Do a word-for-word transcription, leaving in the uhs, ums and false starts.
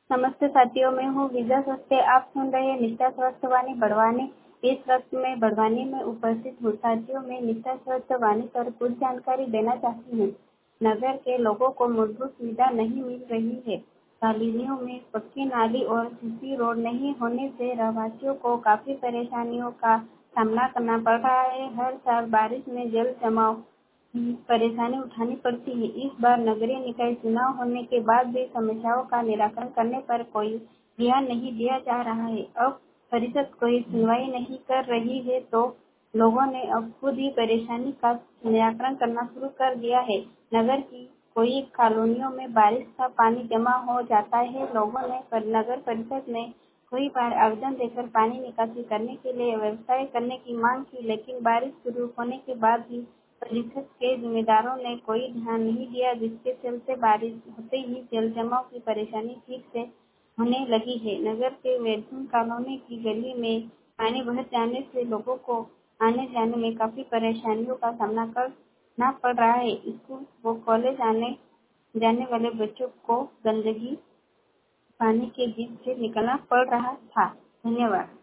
नमस्ते साथियों, मैं हूँ विजय सस्ते। आप सुन रहे हैं निष्ठा स्वस्थ वाणी बढ़वानी। इस वक्त में बढ़वानी में उपस्थित हूँ। साथियों, मैं निष्ठा स्वस्थ वाणी पर कुछ जानकारी देना चाहती हूँ। नगर के लोगों को मूलभूत सुविधा नहीं मिल रही है। कॉलोनियों में पक्की नाली और सीसी रोड नहीं होने से रहवासियों को काफी परेशानियों का सामना करना पड़ रहा है। हर साल बारिश में जल जमाव की परेशानी उठानी पड़ती है। इस बार नगरीय निकाय चुनाव होने के बाद भी समस्याओं का निराकरण करने पर कोई ध्यान नहीं दिया जा रहा है। अब परिषद कोई सुनवाई नहीं कर रही है तो लोगों ने अब खुद ही परेशानी का निराकरण करना शुरू कर दिया है। नगर की कोई कॉलोनियों में बारिश का पानी जमा हो जाता है। लोगों ने पर नगर परिषद में कई बार आवेदन देकर पानी निकासी करने के लिए व्यवस्थाएं करने की मांग की, लेकिन बारिश शुरू होने के बाद भी परिषद के जिम्मेदारों ने कोई ध्यान नहीं दिया, जिसके चलते बारिश होते ही जल जमाव की परेशानी ठीक से होने लगी है। नगर के वैद्युन कॉलोनी की गली में पानी भर जाने से लोगों को आने जाने में काफी परेशानियों का सामना करना पड़ रहा है। स्कूल व कॉलेज आने जाने वाले बच्चों को गंदगी पानी के बीच से निकलना पड़ रहा था। धन्यवाद।